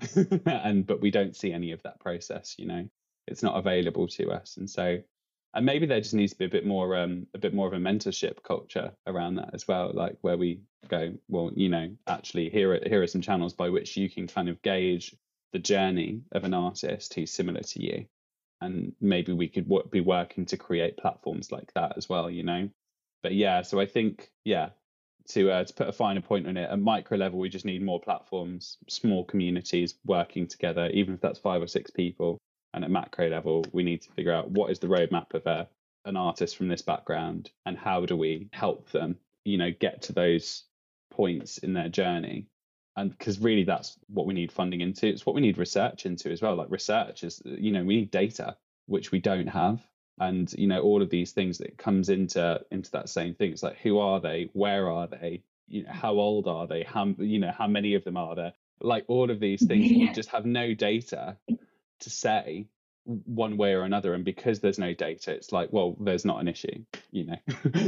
And but we don't see any of that process, you know. It's not available to us. And so and maybe there just needs to be a bit more um a bit more of a mentorship culture around that as well, like where we go, well, you know, actually here are here are some channels by which you can kind of gauge the journey of an artist who's similar to you. And maybe we could w- be working to create platforms like that as well, you know. But yeah, so I think, yeah, to uh, to put a finer point on it, at micro level, we just need more platforms, small communities working together, even if that's five or six people. And at macro level, we need to figure out what is the roadmap of a, an artist from this background, and how do we help them, you know, get to those points in their journey. And because really that's what we need funding into. It's what we need research into as well. Like research is, you know, we need data, which we don't have. And, you know, all of these things that comes into into that same thing. It's like, who are they? Where are they? You know, how old are they? How, you know, how many of them are there? Like all of these things, yeah. We just have no data to say one way or another. And because there's no data, it's like, well, there's not an issue, you know.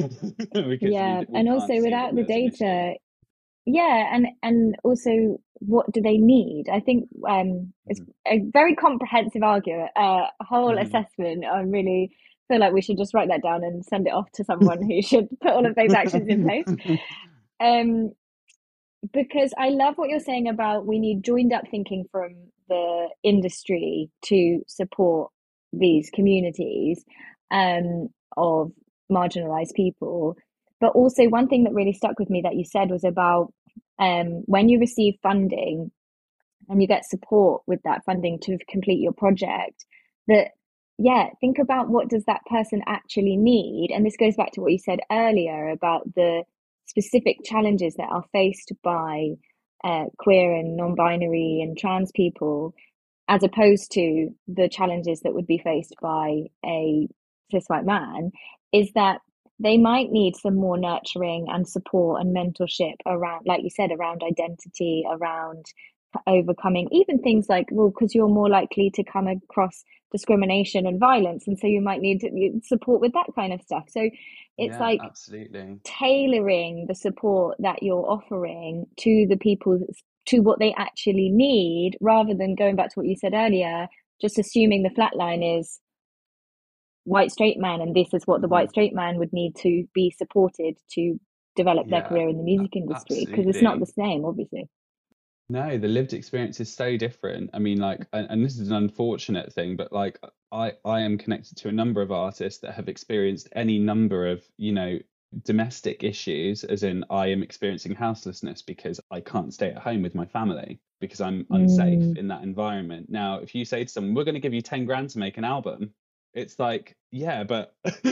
Yeah, we, we and also without the data, yeah, and and also, what do they need? I think um, it's mm-hmm. a very comprehensive argument, uh, a whole mm-hmm. assessment. I really feel like we should just write that down and send it off to someone who should put all of those actions in place. Um, because I love what you're saying about we need joined up thinking from the industry to support these communities um, of marginalized people. But also one thing that really stuck with me that you said was about um, when you receive funding and you get support with that funding to complete your project, that, yeah, think about what does that person actually need. And this goes back to what you said earlier about the specific challenges that are faced by uh, queer and non-binary and trans people, as opposed to the challenges that would be faced by a cis white man, is that they might need some more nurturing and support and mentorship around, like you said, around identity, around overcoming even things like, well, because you're more likely to come across discrimination and violence, and so you might need to, support with that kind of stuff. So it's Yeah, like absolutely. tailoring the support that you're offering to the people, to what they actually need, rather than going back to what you said earlier, just assuming the flat line is white straight man, and this is what the hmm white straight man would need to be supported to develop their Yeah, career in the a- music industry, because it's not the absolutely. same, obviously. No, the lived experience is so different. I mean, like, and, and this is an unfortunate thing, but like, I I am connected to a number of artists that have experienced any number of, you know, domestic issues, as in I am experiencing houselessness because I can't stay at home with my family because I'm unsafe Mm. in that environment. Now, if you say to someone, we're going to give you ten grand to make an album, it's like, yeah, but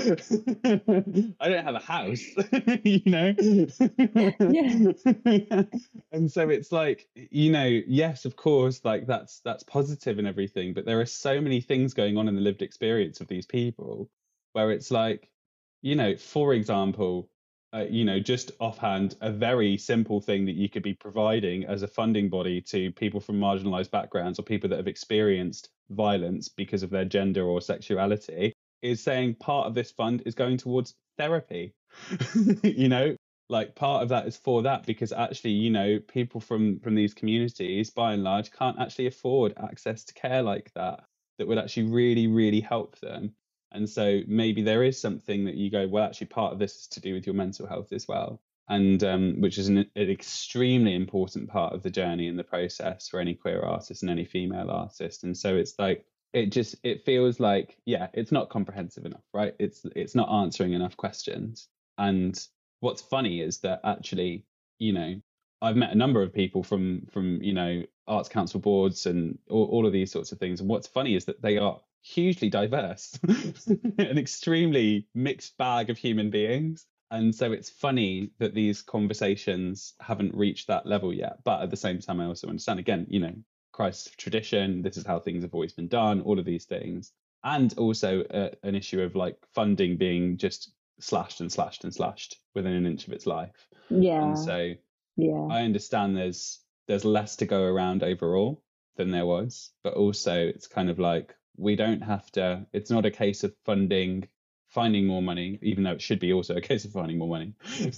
I don't have a house, you know? Yeah. And so it's like, you know, yes, of course, like that's that's positive and everything, but there are so many things going on in the lived experience of these people where it's like, you know, for example, uh, you know, just offhand, a very simple thing that you could be providing as a funding body to people from marginalized backgrounds or people that have experienced violence because of their gender or sexuality is saying part of this fund is going towards therapy. You know, like part of that is for that, because actually, you know, people from from these communities by and large can't actually afford access to care like that that would actually really really help them. And so maybe there is something that you go, well, actually part of this is to do with your mental health as well, and um, which is an, an extremely important part of the journey and the process for any queer artist and any female artist. And so it's like, it just, it feels like, yeah, it's not comprehensive enough, right? It's it's not answering enough questions. And what's funny is that actually, you know, I've met a number of people from from you know, arts council boards and all, all of these sorts of things. And what's funny is that they are hugely diverse, an extremely mixed bag of human beings. And so it's funny that these conversations haven't reached that level yet. But at the same time, I also understand, again, you know, Christ's tradition, this is how things have always been done, all of these things. And also uh, an issue of like funding being just slashed and slashed and slashed within an inch of its life. And Yeah. so Yeah. I understand there's there's less to go around overall than there was, but also it's kind of like, we don't have to, it's not a case of funding, finding more money, even though it should be also a case of finding more money.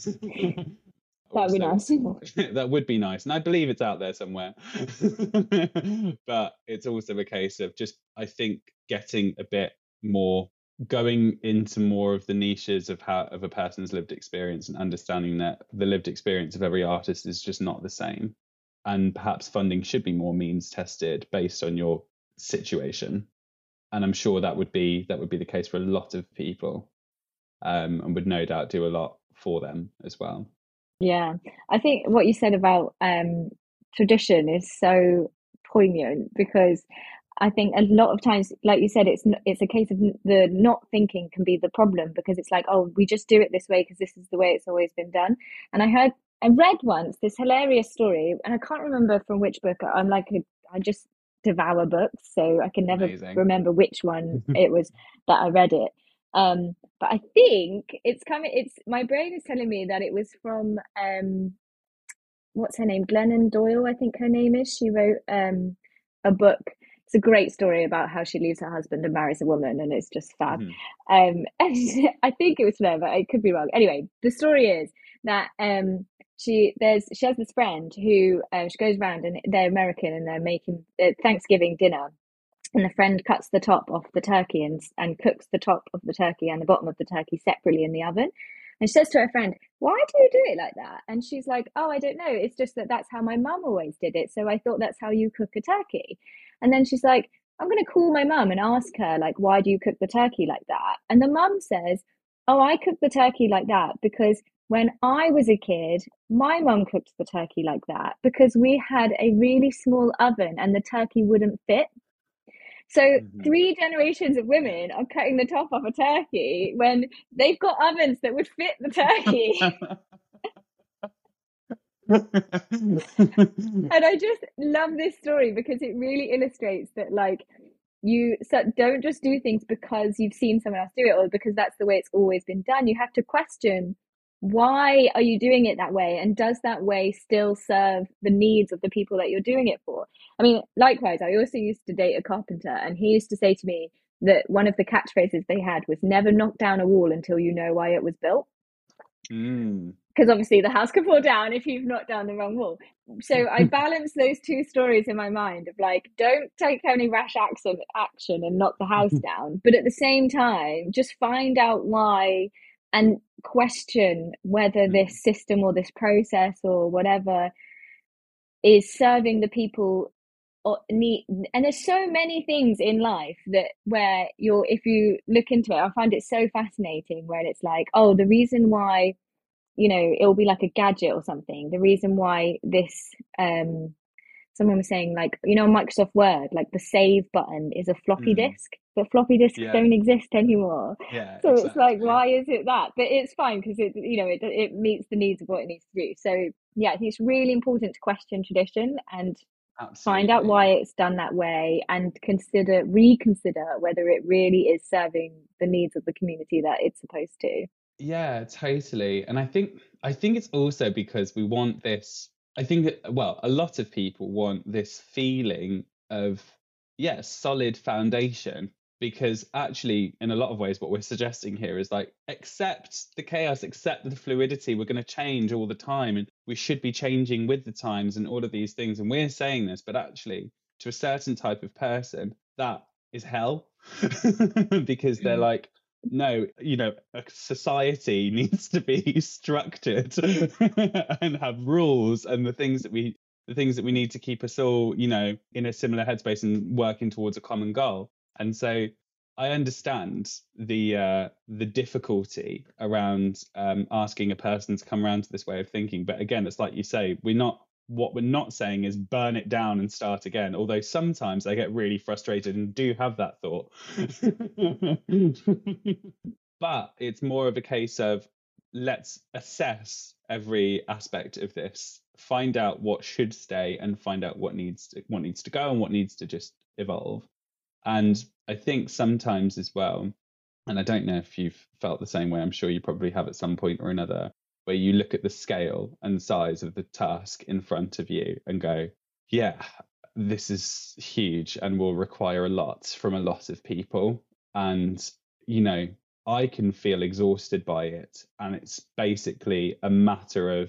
That'd be Also, nice. that would be nice. And I believe it's out there somewhere. But it's also a case of just, I think, getting a bit more, going into more of the niches of how of a person's lived experience and understanding that the lived experience of every artist is just not the same. And perhaps funding should be more means tested based on your situation. And I'm sure that would be that would be the case for a lot of people, um, and would no doubt do a lot for them as well. Yeah, I think what you said about um, tradition is so poignant, because I think a lot of times, like you said, it's n- it's a case of n- the not thinking can be the problem, because it's like, oh, we just do it this way because this is the way it's always been done. And I heard, I read once this hilarious story, and I can't remember from which book. I'm like, a, I just devour books, so I can never Amazing. remember which one it was that I read it. Um, but I think it's coming. It's my brain is telling me that it was from um, what's her name? Glennon Doyle, I think her name is. She wrote um a book. It's a great story about how she leaves her husband and marries a woman, and it's just fab. Mhm. Um, and I think it was her, but I could be wrong. Anyway, the story is that um she there's she has this friend who um, she goes around, and they're American, and they're making uh, Thanksgiving dinner, and the friend cuts the top off the turkey and and cooks the top of the turkey and the bottom of the turkey separately in the oven. And she says to her friend, "Why do you do it like that?" And she's like, "Oh, I don't know. It's just that that's how my mum always did it. So I thought that's how you cook a turkey." And then she's like, "I'm going to call my mum and ask her, like, why do you cook the turkey like that?" And the mum says, "Oh, I cook the turkey like that because when I was a kid, my mum cooked the turkey like that because we had a really small oven and the turkey wouldn't fit." So Mhm. three generations of women are cutting the top off a turkey when they've got ovens that would fit the turkey. And I just love this story because it really illustrates that, like, you so don't just do things because you've seen someone else do it or because that's the way it's always been done. You have to question, why are you doing it that way, and does that way still serve the needs of the people that you're doing it for? I mean, likewise, I also used to date a carpenter, and he used to say to me that one of the catchphrases they had was, never knock down a wall until you know why it was built. Mm. Because obviously the house can fall down if you've knocked down the wrong wall. So I balance those two stories in my mind of, like, don't take any rash action action and knock the house down, but at the same time, just find out why and question whether this system or this process or whatever is serving the people or need. And there's so many things in life that where you're, if you look into it, I find it so fascinating, where it's like, oh, the reason why, you know, it'll be like a gadget or something. The reason why this, um, someone was saying, like, you know, Microsoft Word, like the save button is a floppy Mm. disk, but floppy disks Yeah. don't exist anymore. Yeah, So it's like, exactly. why is it that? But it's fine because it, you know, it it meets the needs of what it needs to do. So yeah, I think it's really important to question tradition and find out Absolutely. why it's done that way, and consider, reconsider whether it really is serving the needs of the community that it's supposed to. Yeah, totally. And I think I think it's also because we want this. I think that, well, a lot of people want this feeling of, yeah, solid foundation, because actually, in a lot of ways, what we're suggesting here is, like, accept the chaos, accept the fluidity. We're going to change all the time, and we should be changing with the times and all of these things. And we're saying this, but actually, to a certain type of person, that is hell, because they're Mm. like, no, you know, a society needs to be structured and have rules, and the things that we the things that we need to keep us all, you know, in a similar headspace and working towards a common goal. And so I understand the uh, the difficulty around um, asking a person to come around to this way of thinking. But again, it's like you say, we're not what we're not saying is burn it down and start again. Although sometimes I get really frustrated and do have that thought. But it's more of a case of, let's assess every aspect of this, find out what should stay, and find out what needs to, what needs to go and what needs to just evolve. And I think sometimes as well, and I don't know if you've felt the same way, I'm sure you probably have at some point or another, where you look at the scale and size of the task in front of you and go, yeah, this is huge and will require a lot from a lot of people. And, you know, I can feel exhausted by it. And it's basically a matter of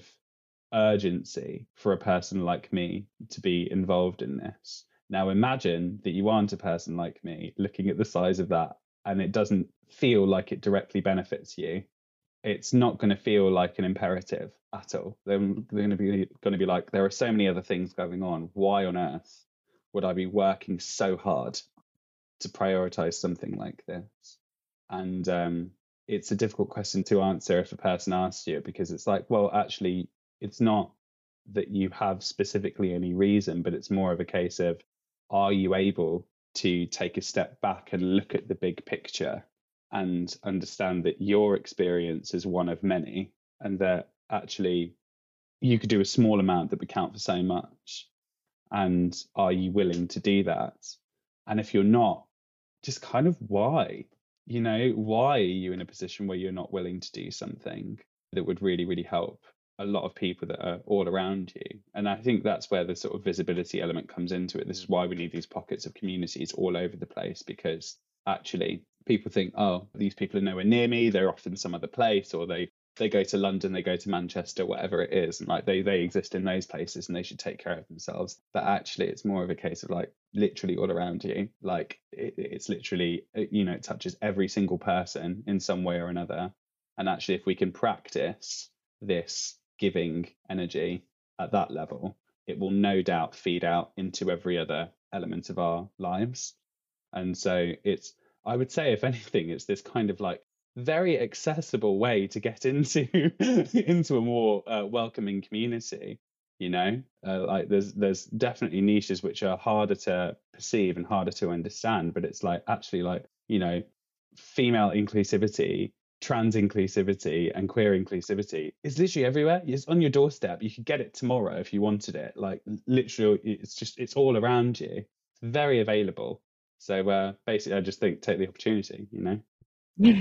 urgency for a person like me to be involved in this. Now, imagine that you aren't a person like me looking at the size of that, and it doesn't feel like it directly benefits you. It's not going to feel like an imperative at all. They're, they're going to be going to be like, there are so many other things going on. Why on earth would I be working so hard to prioritize something like this? And um, it's a difficult question to answer if a person asks you, because it's like, well, actually, it's not that you have specifically any reason, but it's more of a case of, are you able to take a step back and look at the big picture and understand that your experience is one of many, and that actually you could do a small amount that would count for so much? And are you willing to do that? And if you're not, just kind of why? You know, why are you in a position where you're not willing to do something that would really, really help a lot of people that are all around you? And I think that's where the sort of visibility element comes into it. This is why we need these pockets of communities all over the place, because actually people think, oh, these people are nowhere near me, they're off in some other place, or they they go to London, they go to Manchester, whatever it is, and like they they exist in those places and they should take care of themselves. But actually it's more of a case of, like, literally all around you. Like it, it's literally, you know, it touches every single person in some way or another. And actually, if we can practice this giving energy at that level, it will no doubt feed out into every other element of our lives. And so it's, I would say, if anything, it's this kind of like very accessible way to get into into a more uh, welcoming community. You know, uh, like there's there's definitely niches which are harder to perceive and harder to understand, but it's like, actually, like, you know, female inclusivity trans inclusivity and queer inclusivity is literally everywhere. It's on your doorstep. You could get it tomorrow if you wanted it. Like literally, it's just it's all around you. It's very available. So uh, basically, I just think take the opportunity. You know.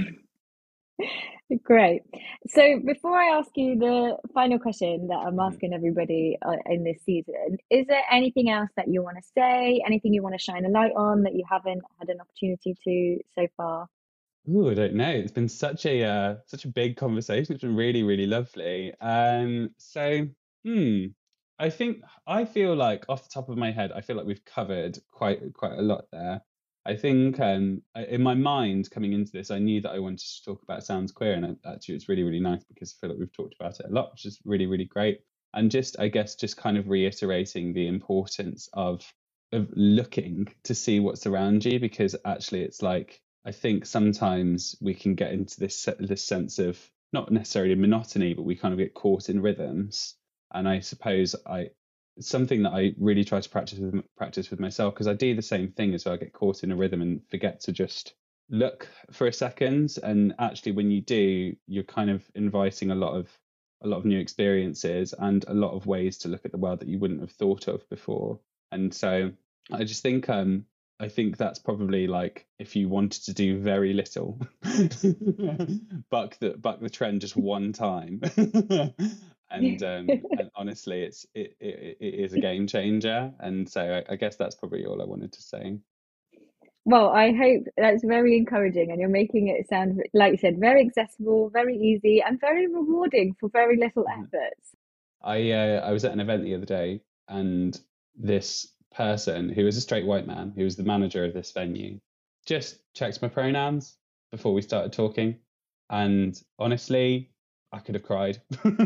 Great. So before I ask you the final question that I'm Mhm. asking everybody uh, in this season, is there anything else that you want to say? Anything you want to shine a light on that you haven't had an opportunity to so far? Ooh, I don't know. It's been such a uh, such a big conversation. It's been really, really lovely. Um, so, hmm, I think I feel like off the top of my head, I feel like we've covered quite quite a lot there. I think um, I- in my mind coming into this, I knew that I wanted to talk about Sounds Queer, and I- actually, it's really, really nice because I feel like we've talked about it a lot, which is really, really great. And just, I guess, just kind of reiterating the importance of of looking to see what's around you, because actually, it's like I think sometimes we can get into this se- this sense of not necessarily monotony, but we kind of get caught in rhythms. And I suppose I something that I really try to practice with practice with myself, because I do the same thing as well. I get caught in a rhythm and forget to just look for a second. And actually, when you do, you're kind of inviting a lot of a lot of new experiences and a lot of ways to look at the world that you wouldn't have thought of before. And so I just think um I think that's probably like if you wanted to do very little, buck the buck the trend just one time. and um and honestly it's it, it it is a game changer. And so I, I guess that's probably all I wanted to say. Well, I hope that's very encouraging, and you're making it sound, like you said, very accessible, very easy, and very rewarding for very little Mhm. efforts. I uh, I was at an event the other day, and this person who was a straight white man, who was the manager of this venue, just checked my pronouns before we started talking. And honestly, I could have cried.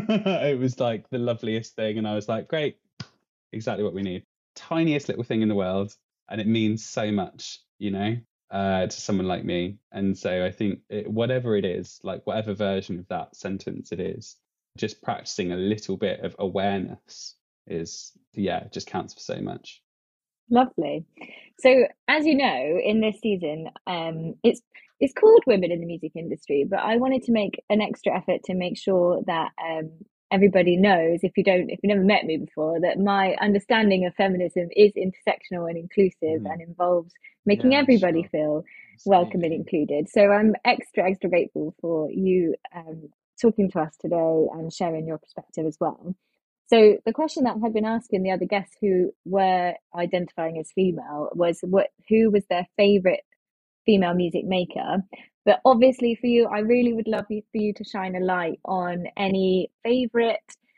It was like the loveliest thing. And I was like, great, exactly what we need. Tiniest little thing in the world. And it means so much, you know, uh, to someone like me. And so I think it, whatever it is, like whatever version of that sentence it is, just practicing a little bit of awareness is, yeah, just counts for so much. Lovely. So, as you know, in this season, um, it's it's called Women in the Music Industry, but I wanted to make an extra effort to make sure that um, everybody knows, if you don't, if you never met me before, that my understanding of feminism is intersectional and inclusive Mhm. and involves making Yeah, everybody sure. feel welcome and Absolutely. included. So, I'm extra, extra grateful for you um, talking to us today and sharing your perspective as well. So the question that had been asking the other guests who were identifying as female was what who was their favorite female music maker. But obviously for you, I really would love you, for you to shine a light on any favorite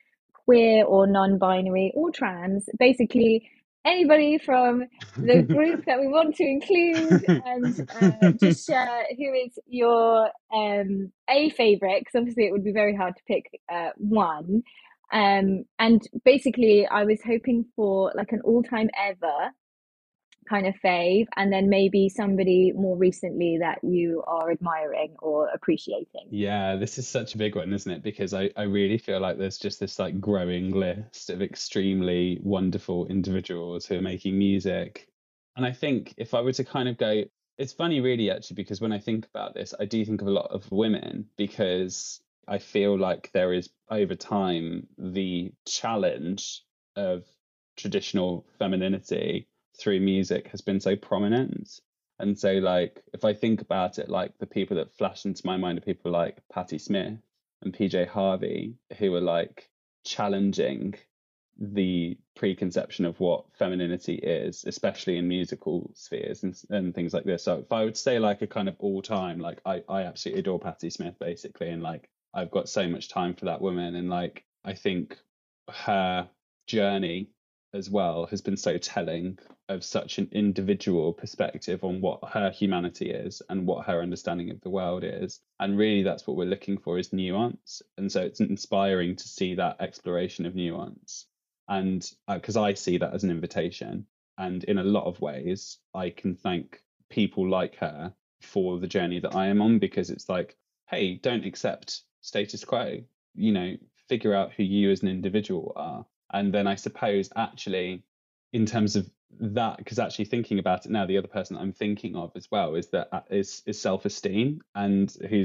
queer or non-binary or trans, basically anybody from the group that we want to include, and uh, just share who is your um, a favorite, because obviously it would be very hard to pick uh, one. Um, and basically, I was hoping for like an all-time ever kind of fave, and then maybe somebody more recently that you are admiring or appreciating. Yeah, this is such a big one, isn't it? Because I, I really feel like there's just this like growing list of extremely wonderful individuals who are making music. And I think if I were to kind of go, it's funny really actually, because when I think about this, I do think of a lot of women, because I feel like there is over time the challenge of traditional femininity through music has been so prominent. And so, like, if I think about it, like the people that flash into my mind are people like Patti Smith and P J Harvey, who are like challenging the preconception of what femininity is, especially in musical spheres and, and things like this. So, if I would say like a kind of all time, like I, I absolutely adore Patti Smith, basically. And like, I've got so much time for that woman. And like, I think her journey as well has been so telling of such an individual perspective on what her humanity is and what her understanding of the world is. And really that's what we're looking for, is nuance. And so it's inspiring to see that exploration of nuance. And because uh, I see that as an invitation. And in a lot of ways, I can thank people like her for the journey that I am on, because it's like, hey, don't accept status quo, you know, figure out who you as an individual are. And then I suppose actually, in terms of that, because actually thinking about it now, the other person I'm thinking of as well is that uh, is is self-esteem, and who's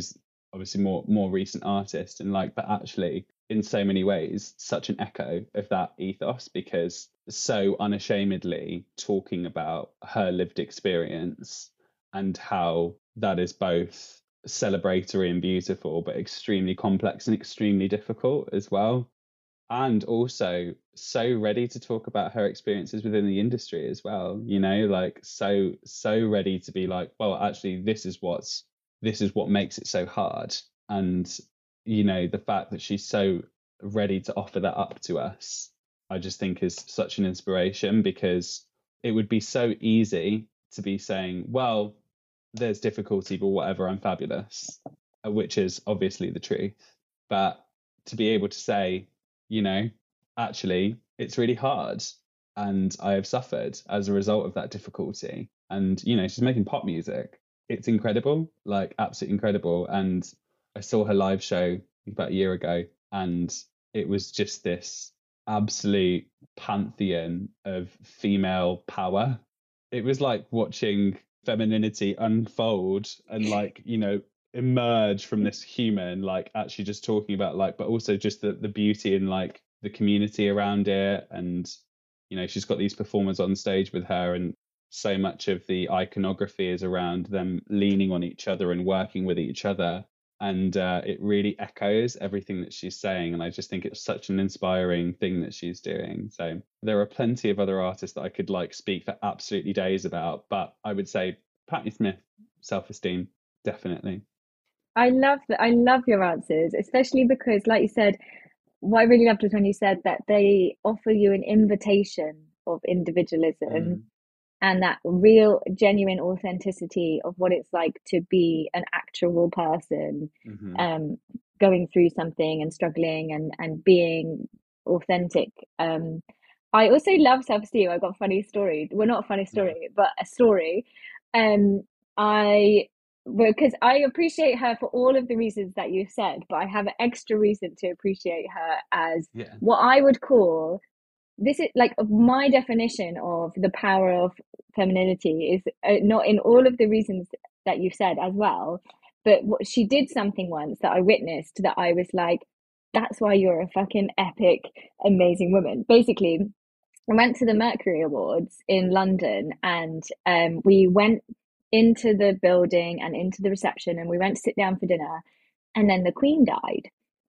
obviously more more recent artist, and like, but actually in so many ways such an echo of that ethos, because so unashamedly talking about her lived experience and how that is both celebratory and beautiful, but extremely complex and extremely difficult as well. And also so ready to talk about her experiences within the industry as well, you know, like so so ready to be like, well, actually this is what's this is what makes it so hard. And you know, the fact that she's so ready to offer that up to us, I just think is such an inspiration, because it would be so easy to be saying, well, there's difficulty, but whatever, I'm fabulous, uh, which is obviously the truth. But to be able to say, you know, actually, it's really hard, and I have suffered as a result of that difficulty. And, you know, she's making pop music. It's incredible, like absolutely incredible. And I saw her live show about a year ago, and it was just this absolute pantheon of female power. It was like watching femininity unfold and, like, you know, emerge from this human, like actually just talking about, like, but also just the, the beauty and like the community around it. And, you know, she's got these performers on stage with her, and so much of the iconography is around them leaning on each other and working with each other. And uh, it really echoes everything that she's saying. And I just think it's such an inspiring thing that she's doing. So there are plenty of other artists that I could like speak for absolutely days about, but I would say Patti Smith, Self-Esteem, definitely. I love that. I love your answers, especially because, like you said, what I really loved was when you said that they offer you an invitation of individualism Mm. and that real, genuine authenticity of what it's like to be an actual person, hmm um, going through something and struggling and and being authentic. Um, I also love self-esteem. I've got a funny story. Well, not a funny Yeah. story, but a story. Um, I because I appreciate her for all of the reasons that you said, but I have an extra reason to appreciate her as Yeah. what I would call, this is like my definition of the power of femininity is uh, not in all of the reasons that you said as well, but what, she did something once that I witnessed that I was like, that's why you're a fucking epic, amazing woman. Basically, I went to the Mercury Awards in London, and um, we went into the building and into the reception, and we went to sit down for dinner, and then the Queen died.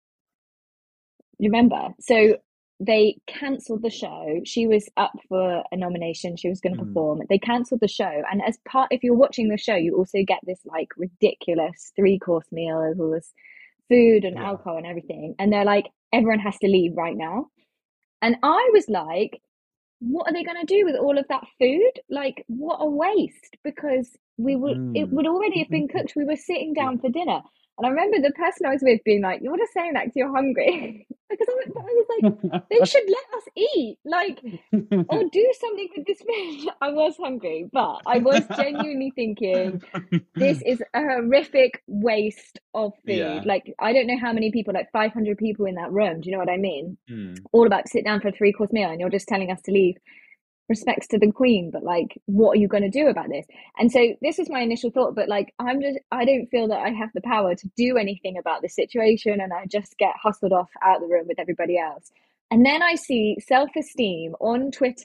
Remember? So they cancelled the show. She was up for a nomination. She was going to Mm. perform. They cancelled the show. And as part, if you're watching the show, you also get this like ridiculous three course meal. There's all this food and Yeah. alcohol and everything. And they're like, everyone has to leave right now. And I was like, what are they going to do with all of that food? Like, what a waste, because we would, it Mm. would already have been cooked. We were sitting down Yeah. for dinner. And I remember the person I was with being like, you're just saying that because you're hungry. Because I, I was like, they should let us eat, like, or do something with this food. I was hungry, but I was genuinely thinking, this is a horrific waste of food. Yeah. Like, I don't know how many people, like five hundred people in that room. Do you know what I mean? Mm. All about to sit down for a three course meal, and you're just telling us to leave. Respects to the Queen, but like, what are you going to do about this? And so this was my initial thought, but like, I'm just, I don't feel that I have the power to do anything about this situation, and I just get hustled off out of the room with everybody else. And then I see Self-Esteem on Twitter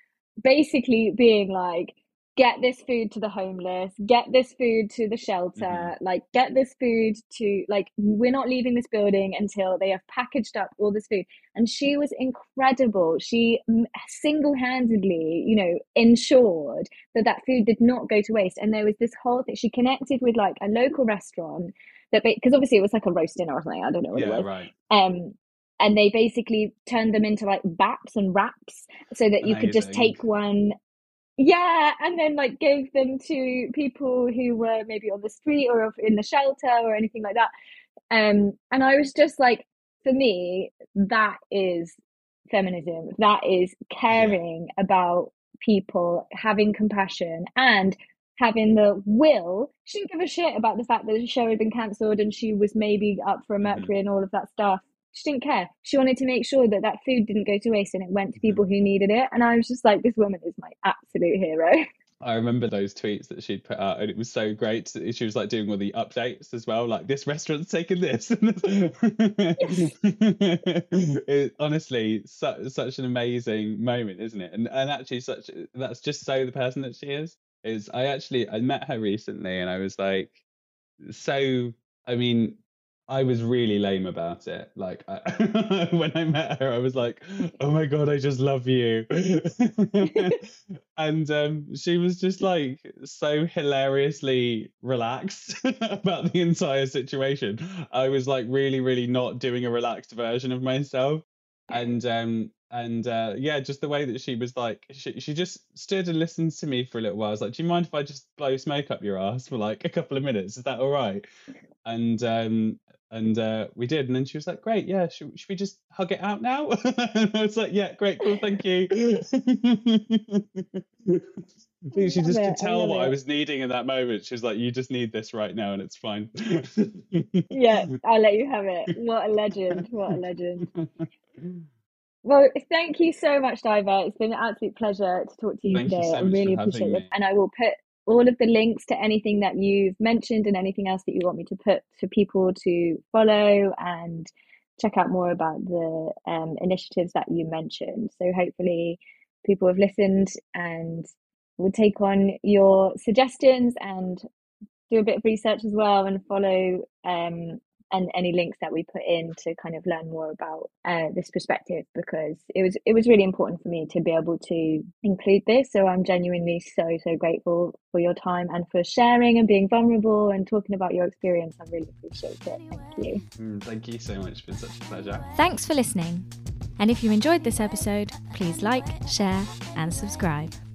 basically being like, get this food to the homeless, get this food to the shelter, Mm-hmm. like, get this food to, like, we're not leaving this building until they have packaged up all this food. And she was incredible. She single-handedly, you know, ensured that that food did not go to waste. And there was this whole thing, she connected with like a local restaurant that, because obviously it was like a roast dinner or something, I don't know what Yeah, it was. right. Um, and they basically turned them into like baps and wraps so that you could just Amazing. take one, yeah, and then like gave them to people who were maybe on the street or in the shelter or anything like that. Um, and I was just like, for me, that is feminism. That is Yeah. caring about people, having compassion, and having the will. She didn't give a shit about the fact that the show had been cancelled and she was maybe up for a Mm-hmm. Mercury and all of that stuff. She didn't care. She wanted to make sure that that food didn't go to waste and it went to Mm-hmm. people who needed it. And I was just like, this woman is my absolute hero. I remember those tweets that she'd put out, and it was so great. She was like doing all the updates as well, like this restaurant's taken this. It, honestly, su- such an amazing moment, isn't it? And and actually, such that's just so the person that she is. Is I actually I met her recently, and I was like, so I mean, I was really lame about it. Like I, when I met her, I was like, "Oh my god, I just love you," and um, she was just like so hilariously relaxed about the entire situation. I was like really, really not doing a relaxed version of myself, and um, and uh, yeah, just the way that she was like, she she just stood and listened to me for a little while. I was like, "Do you mind if I just blow smoke up your ass for like a couple of minutes? Is that all right?" And um, and uh, we did, and then she was like, "Great, yeah, should, should we just hug it out now?" And I was like, "Yeah, great, cool, thank you." I think she just could tell what I was needing in that moment. She was like, "You just need this right now, and it's fine." Yeah, I'll let you have it. What a legend! What a legend! Well, thank you so much, Diver. It's been an absolute pleasure to talk to you Thank you today. so I much really for appreciate having it. me. And I will put all of the links to anything that you've mentioned and anything else that you want me to put for people to follow and check out more about the um, initiatives that you mentioned. So hopefully people have listened and will take on your suggestions and do a bit of research as well and follow um, and any links that we put in to kind of learn more about uh, this perspective, because it was it was really important for me to be able to include this. So I'm genuinely so so grateful for your time and for sharing and being vulnerable and talking about your experience. I really appreciate it. Thank you. Mm, thank you so much. It's been such a pleasure. Thanks for listening. And if you enjoyed this episode, please like, share, and subscribe.